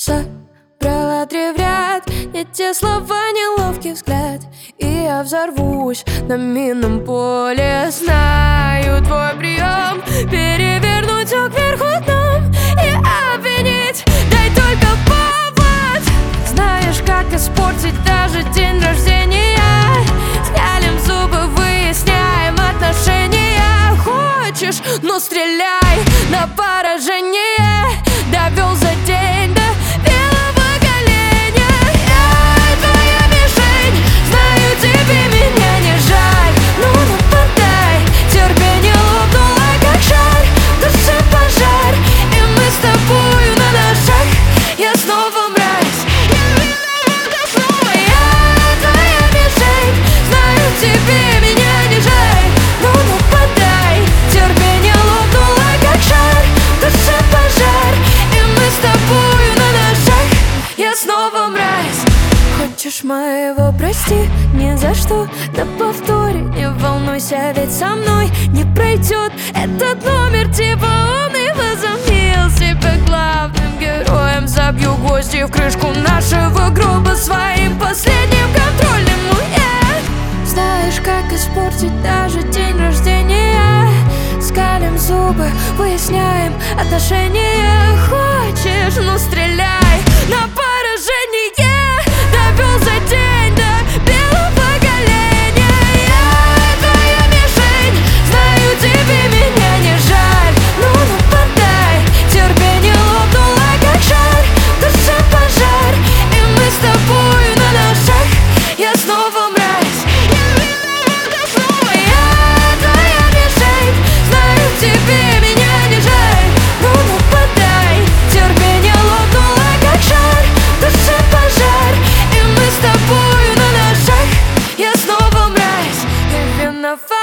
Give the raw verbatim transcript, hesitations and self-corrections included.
Собрала три в ряд, не те слова, неловкий взгляд, и я взорвусь на минном поле. Знаю твой прием, перевернуть все кверху дном и обвинить. Дай только повод. Знаешь, как испортить даже день рождения. Скалим зубы, выясняем отношения. Хочешь, ну стреляй на поражение. Довел за день до белого коленя. Я твоя мишень, знаю, тебе меня не жаль. Ну нападай, терпение лопнуло, как шар. В душе пожар, и мы с тобою на ножах. Я снова мразь, я виновата снова. Я твоя мишень, знаю, тебе меня не жаль. Ну нападай, терпение лопнуло, как шар. В душе пожар, и мы с тобою на ножах. Я снова мразь. Хочешь моего прости, ни за что, на повторе. Не волнуйся, ведь со мной не пройдет этот номер. Типа он и возомнил себя главным героем. Забью гвозди в крышку нашего гроба своим последним контрольным. Ну я знаешь, как испортить даже день рождения. Скалим зубы, выясняем отношения. Хочешь, ну стреляй на поражение. Довел за день до белого коленя. Я твоя мишень, знаю, тебе меня не жаль. Ну нападай, терпение лопнуло, как шар. В душе пожар, и мы с тобою на ножах. Я снова мразь, я виновата снова. Я твоя мишень, знаю, тебе меня не жаль. Ну нападай, терпение лопнуло, как шар. В душе пожар, и мы с тобою на ножах. Я снова мразь, я виновата.